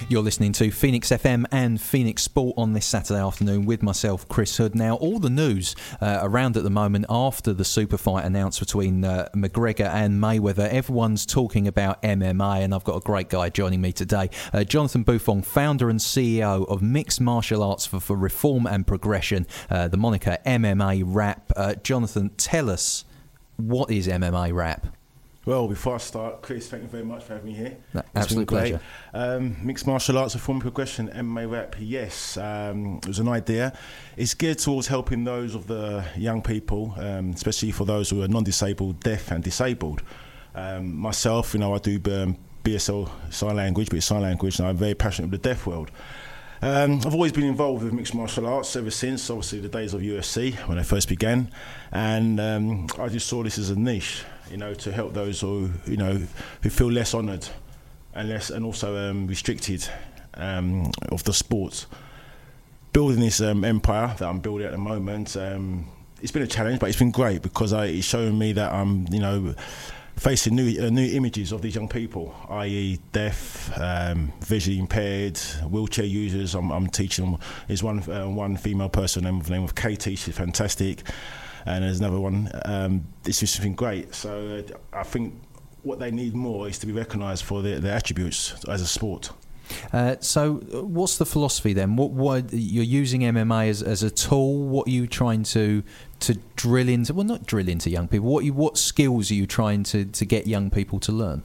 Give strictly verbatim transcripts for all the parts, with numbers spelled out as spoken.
You're listening to Phoenix F M and Phoenix Sport on this Saturday afternoon with myself, Chris Hood. Now, all the news uh, around at the moment after the super fight announced between uh, McGregor and Mayweather, everyone's talking about M M A, and I've got a great guy joining me today. Uh, Jonathan Bouffon, founder and C E O of Mixed Martial Arts for, for Reform and Progression, uh, the moniker M M A Rap. Uh, Jonathan, tell us, what is M M A Rap? Well, before I start, Chris, thank you very much for having me here. No, absolute pleasure. Um, mixed martial arts, reform, progression, M M A Rap. Yes, um, it was an idea. It's geared towards helping those of the young people, um, especially for those who are non-disabled, deaf, and disabled. Um, myself, you know, I do um, B S L sign language, but it's sign language, and I'm very passionate with the deaf world. Um, I've always been involved with mixed martial arts ever since, obviously, the days of U F C when I first began, and um, I just saw this as a niche, you know, to help those who, you know, who feel less honoured and less, and also um, restricted um, of the sport. Building this um, empire that I'm building at the moment, um, it's been a challenge, but it's been great because I, it's showing me that I'm, you know, facing new uh, new images of these young people, that is deaf, um, visually impaired, wheelchair users. I'm, I'm teaching them. There's one uh, one female person named the name of Katie. She's fantastic, and there's another one. Um, it's just been great. So uh, I think what they need more is to be recognised for their, their attributes as a sport. Uh, so, what's the philosophy then? What, what you're using M M A as, as a tool? What are you trying to to drill into? Well, not drill into young people. What you, what skills are you trying to, to get young people to learn?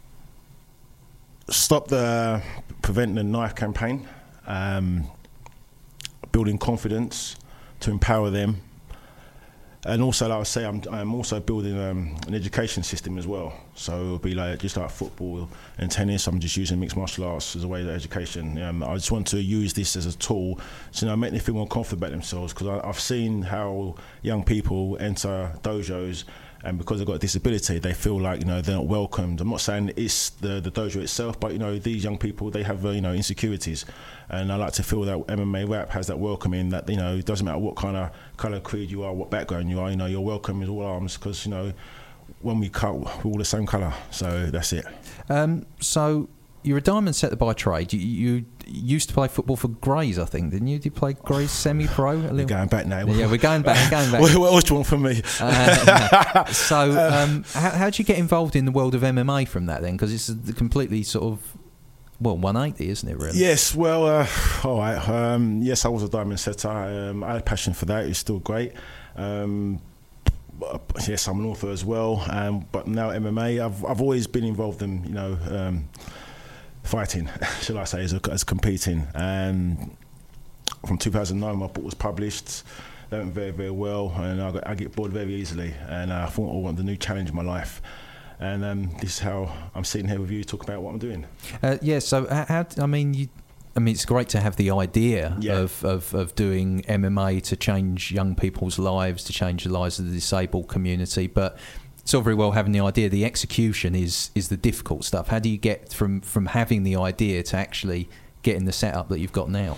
Stop the Prevent the Knife campaign, um, building confidence to empower them. And also, like I say, I'm, I'm also building um, an education system as well. So it'll be like just like football and tennis. I'm just using mixed martial arts as a way of education. Um, I just want to use this as a tool to, you know, make them feel more confident about themselves. Because I've seen how young people enter dojos, and because they've got a disability, they feel like, you know, they're not welcomed. I'm not saying it's the, the dojo itself, but, you know, these young people, they have, uh, you know, insecurities. And I like to feel that M M A Rap has that welcoming, that, you know, it doesn't matter what kind of colour, creed you are, what background you are, you know, you're welcome with all arms, because, you know, when we cut, we're all the same colour. So that's it. Um, so you're a diamond setter by trade. You, you used to play football for Grays, I think, didn't you? Did you play Grays semi-pro? We're going back now. Yeah, we're going back. We're going back. what, what else do you want from me? Uh, no. So um, how, how did you get involved in the world of M M A from that then? Because it's a completely sort of, well, one eighty, isn't it, really? Yes, well, uh, all right. Um, yes, I was a diamond setter. Um, I had a passion for that. It's still great. Um, yes, I'm an author as well. Um, but now M M A, I've I've always been involved in, you know, um, fighting, shall I say, as, as competing. And from two thousand nine, my book was published. That went very, very well, and I, got, I get bored very easily. And I thought I wanted a new challenge in my life. And um, this is how I'm sitting here with you talking about what I'm doing. Uh, yeah, so how, I mean, you, I mean, it's great to have the idea yeah. of, of, of doing M M A to change young people's lives, to change the lives of the disabled community, but it's all very well having the idea. The execution is is the difficult stuff. How do you get from, from having the idea to actually getting the setup that you've got now?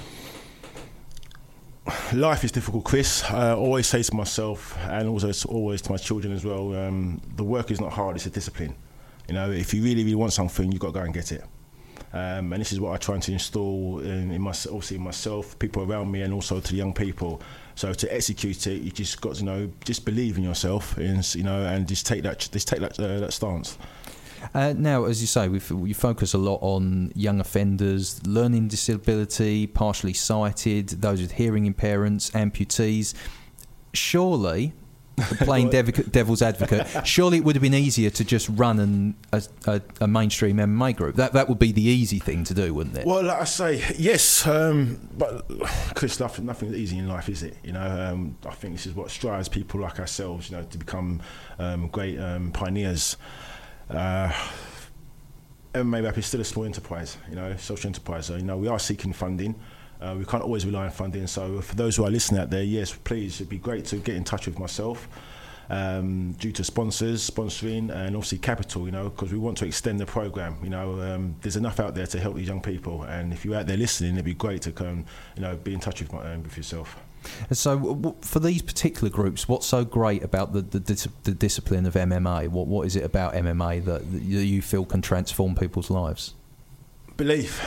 Life is difficult, Chris. I always say to myself, and also always to my children as well, um, the work is not hard, it's a discipline. You know, if you really, really want something, you've got to go and get it. Um, and this is what I try to install in, in my, obviously in myself, people around me, and also to the young people. So to execute it, you just got to, you know, just believe in yourself, and, you know, and just take that, just take that, uh, that stance. Uh, now, as you say, we we focus a lot on young offenders, learning disability, partially sighted, those with hearing impairments, amputees. Surely, playing dev- devil's advocate, surely it would have been easier to just run an, a, a, a mainstream M M A group. That that would be the easy thing to do, wouldn't it? Well, like I say, yes, um, but Chris, nothing, nothing's easy in life, is it? You know, um, I think this is what strives people like ourselves, you know, to become um, great um, pioneers. Uh, M M A Rap is still a small enterprise, you know, social enterprise. So, you know, we are seeking funding. Uh, we can't always rely on funding. So, for those who are listening out there, yes, please, it'd be great to get in touch with myself. Um, due to sponsors, sponsoring, and obviously capital, you know, because we want to extend the program. You know, um, there's enough out there to help these young people, and if you're out there listening, it'd be great to come, you know, be in touch with, my, um, with yourself. And so, w- for these particular groups, what's so great about the the, dis- the discipline of M M A? What what is it about M M A that, that you feel can transform people's lives? Belief.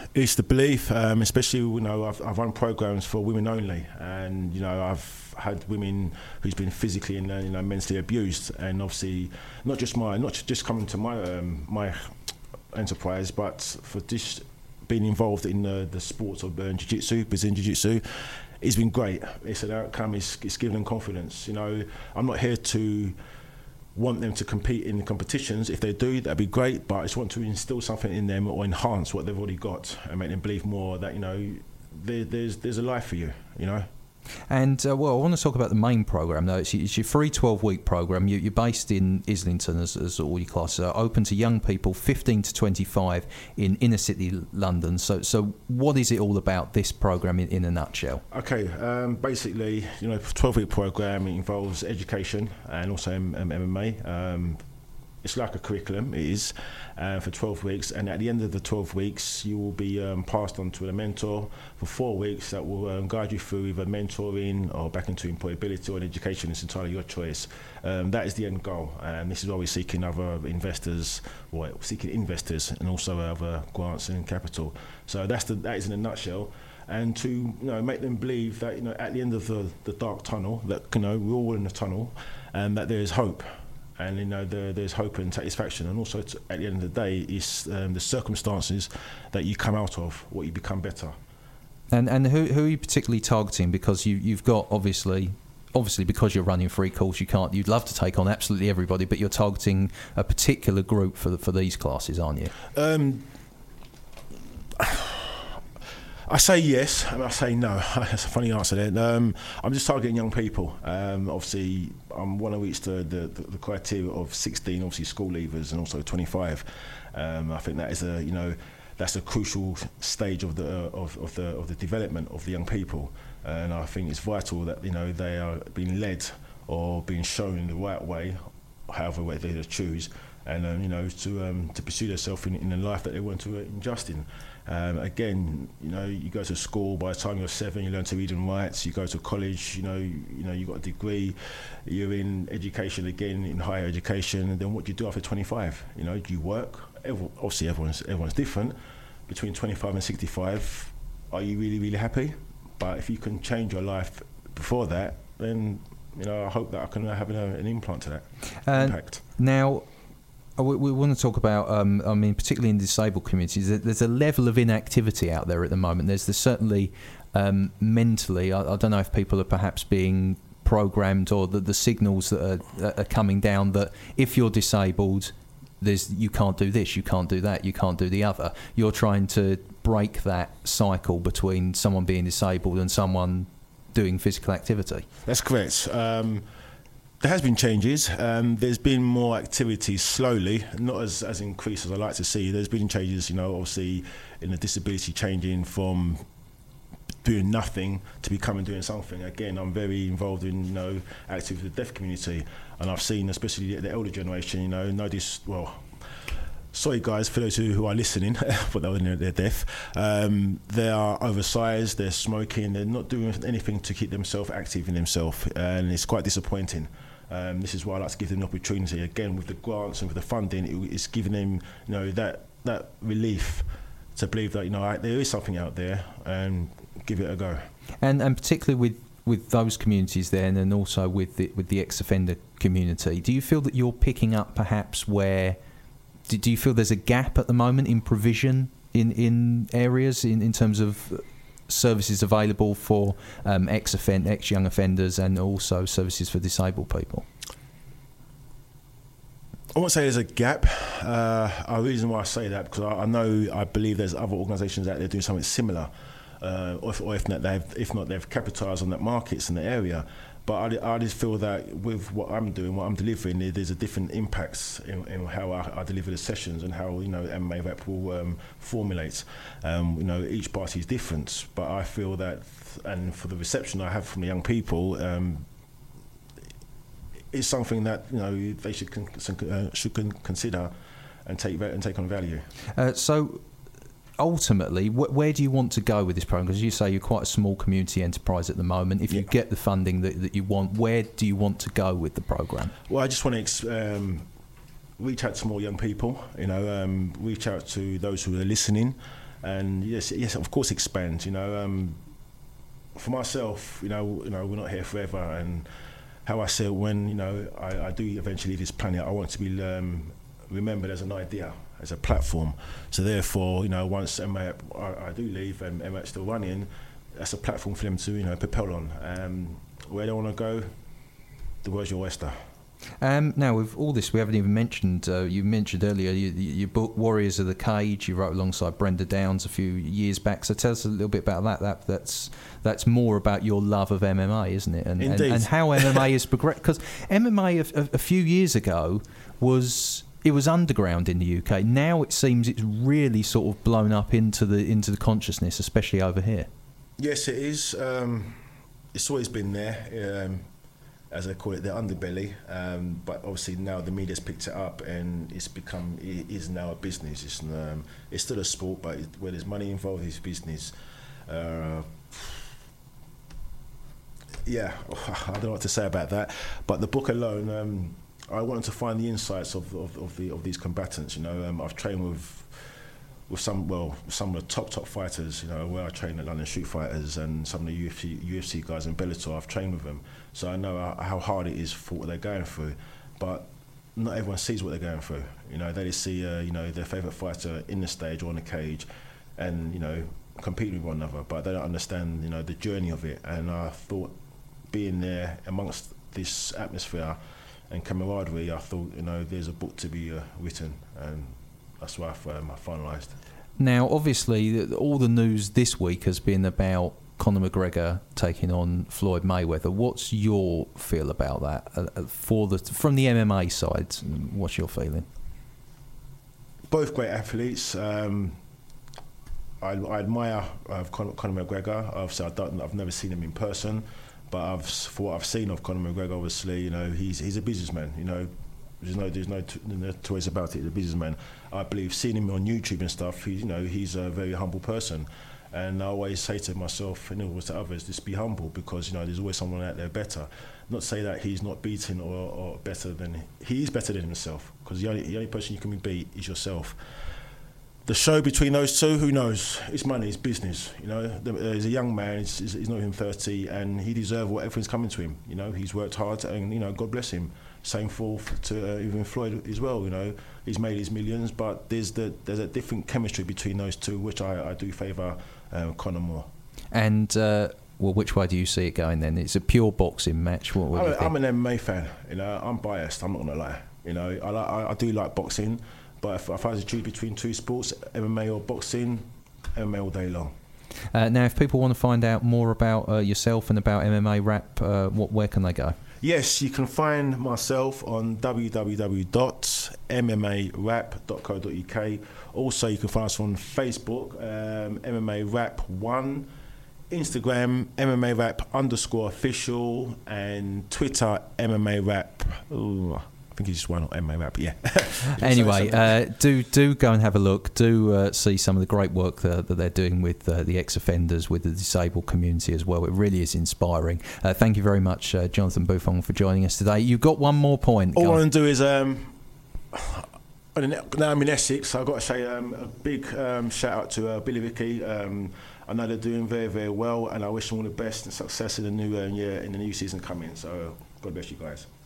It's the belief, um, especially, you know, I've, I've run programs for women only, and, you know, I've had women who's been physically and, you know, mentally abused, and obviously not just my, not just coming to my um, my enterprise, but for this being involved in uh, the sports of uh, jiu-jitsu, Brazilian jiu-jitsu, it's been great. It's an outcome, it's, it's given them confidence. You know, I'm not here to want them to compete in the competitions. If they do, that'd be great, but I just want to instill something in them or enhance what they've already got and make them believe more that, you know, there, there's there's a life for you, you know. And, uh, well, I want to talk about the main programme, though. It's, it's your free twelve-week programme. You, you're based in Islington, as, as all your classes are, open to young people, fifteen to twenty-five, in inner-city London. So so what is it all about, this programme, in, in a nutshell? Okay, um, basically, you know, twelve-week programme involves education and also M- M- MMA. Um, it's like a curriculum, it is, uh, for twelve weeks, and at the end of the twelve weeks you will be um, passed on to a mentor for four weeks that will um, guide you through either mentoring or back into employability or an education. It's entirely your choice. Um, that is the end goal, and this is why we're seeking other investors, or seeking investors, and also other grants and capital. So that's the, that is in a nutshell. And to, you know, make them believe that, you know, at the end of the, the dark tunnel, that, you know, we're all in the tunnel, and that there is hope. And, you know, there, there's hope and satisfaction, and also to, at the end of the day, it's um, the circumstances that you come out of, what you become better. And and who who are you particularly targeting? Because you you've got obviously obviously because you're running free course, you can't. You'd love to take on absolutely everybody, but you're targeting a particular group for the, for these classes, aren't you? Um, I say yes, and I say no. That's a funny answer there. Um, I'm just targeting young people. Um, obviously, I want to reach the, the, the criteria of sixteen, obviously school leavers, and also twenty-five. Um, I think that is a, you know, that's a crucial stage of the of, of the of the development of the young people, and I think it's vital that, you know, they are being led or being shown the right way, however way they choose, and um, you know, to um, to pursue themselves in, in the life that they want to invest in. Um, again, you know, you go to school, by the time you're seven, you learn to read and write. You go to college, you know, you, you know, you got a degree. You're in education again, in higher education, and then what do you do after twenty-five? You know, do you work? Every, obviously, everyone's everyone's different. Between twenty-five and sixty-five, are you really, really happy? But if you can change your life before that, then, you know, I hope that I can have an, an implant to that uh, impact. Now, We, we want to talk about, um, I mean, particularly in disabled communities, there's a level of inactivity out there at the moment. There's, there's certainly um, mentally, I, I don't know if people are perhaps being programmed, or the, the signals that are, are coming down that if you're disabled, there's you can't do this, you can't do that, you can't do the other. You're trying to break that cycle between someone being disabled and someone doing physical activity. That's correct. Um, There has been changes. Um, there's been more activity slowly, not as, as increased as I like to see. There's been changes, you know, obviously in the disability, changing from doing nothing to becoming doing something. Again, I'm very involved in, you know, active with the deaf community, and I've seen, especially the elder generation, you know, notice, well, sorry guys, for those who, who are listening, but they're, they're deaf, um, they are oversized, they're smoking, they're not doing anything to keep themselves active in themselves, and it's quite disappointing. Um, this is why I like to give them the opportunity. Again, with the grants and with the funding, it, it's giving them, you know, that that relief to believe that, you know, there is something out there, and give it a go. And and particularly with, with those communities then, and also with the, with the ex-offender community, do you feel that you're picking up perhaps where, do, do you feel there's a gap at the moment in provision in, in areas in, in terms of services available for um, ex-offend, ex-young offenders, and also services for disabled people? I won't say there's a gap. Uh, a reason why I say that, because I, I know, I believe there's other organisations out there doing something similar, uh, or, if, or if not, they've if not they've capitalised on that markets in the area. But I, I just feel that with what I'm doing, what I'm delivering, there's a different impacts in, in how I, I deliver the sessions, and how, you know, M M A rep will um, formulate. Um, you know, each party is different, but I feel that, and for the reception I have from the young people, um, it's something that, you know, they should con- uh, should con- consider and take and take on value. Uh, so. Ultimately, wh- where do you want to go with this program? Because you say you're quite a small community enterprise at the moment. If you yeah. get the funding that, that you want, where do you want to go with the program? Well, I just want to ex- um, reach out to more young people. You know, um, reach out to those who are listening, and yes, yes, of course, expand. You know, um, for myself, you know, you know, we're not here forever, and how I said, when you know I, I do eventually leave this planet, I want to be um, remembered as an idea, as a platform. So therefore, you know, once M A I, I do leave and M A I's still running, that's a platform for them to, you know, propel on. Um, where they want to go, the world's your oyster. Um, now, with all this, we haven't even mentioned, uh, you mentioned earlier your, your book, Warriors of the Cage, you wrote alongside Brenda Downs a few years back. So tell us a little bit about that. that that's that's more about your love of M M A, isn't it? And, and, and how M M A has progressed. Because M M A a, a, a few years ago was... It was underground in the U K. Now it seems it's really sort of blown up into the into the consciousness, especially over here. Yes, it is. Um, it's always been there, um, as I call it, the underbelly. Um, but obviously now the media's picked it up, and it's become it is now a business. It's um, it's still a sport, but it, where there's money involved, it's business. Uh, yeah, I don't know what to say about that. But the book alone. Um, I wanted to find the insights of of, of the of these combatants. You know, um, I've trained with with some well some of the top top fighters. You know, where I train at London Shoot Fighters and some of the U F C U F C guys in Bellator. I've trained with them, so I know how, how hard it is for what they're going through. But not everyone sees what they're going through. You know, they just see uh, you know their favourite fighter in the stage or on the cage, and you know competing with one another. But they don't understand you know the journey of it. And I thought being there amongst this atmosphere and camaraderie, I thought, you know, there's a book to be uh, written, and that's why I, um, I finalised. Now, obviously, all the news this week has been about Conor McGregor taking on Floyd Mayweather. What's your feel about that uh, for the from the M M A side? What's your feeling? Both great athletes. Um, I, I admire uh, Conor, Conor McGregor. Obviously, I don't, I've never seen him in person. But I've, for what I've seen of Conor McGregor, obviously, you know, he's he's a businessman. You know, there's no there's no, t- no toys about it. He's a businessman. I believe seeing him on YouTube and stuff, he's you know he's a very humble person. And I always say to myself and always to others, just be humble, because you know there's always someone out there better. Not to say that he's not beaten or, or better than he is better than himself, because the only the only person you can beat is yourself. The show between those two, who knows? It's money, it's business. You know, the, uh, he's a young man. He's, he's not even thirty, and he deserves whatever's coming to him. You know, he's worked hard, and you know, God bless him. Same for to uh, even Floyd as well. You know, he's made his millions, but there's the there's a different chemistry between those two, which I, I do favour uh, Conor more. And uh, well, which way do you see it going then? It's a pure boxing match. What, what I'm, do you think? I'm an M M A fan. You know, I'm biased. I'm not gonna lie. You know, I like, I, I do like boxing. But if, if I was to choose between two sports, M M A or boxing, M M A all day long. Uh, now, if people want to find out more about uh, yourself and about M M A Rap, uh, what, where can they go? Yes, you can find myself on w w w dot m m a rap dot co dot u k. Also, you can find us on Facebook, um, M M A Rap one, Instagram, M M A Rap underscore official, and Twitter, M M A Rap. Ooh. I think he's just one on M M A Rap, yeah. Anyway, uh, do do go and have a look. Do uh, see some of the great work that, that they're doing with uh, the ex-offenders, with the disabled community as well. It really is inspiring. Uh, thank you very much, uh, Jonathan Buffon, for joining us today. You've got one more point. All go I on. want to do is, um, now I'm in Essex, I've got to say um, a big um, shout out to uh, Billy Ricky. Um, I know they're doing very, very well, and I wish them all the best and success in the new uh, year, in the new season coming. So God bless you guys.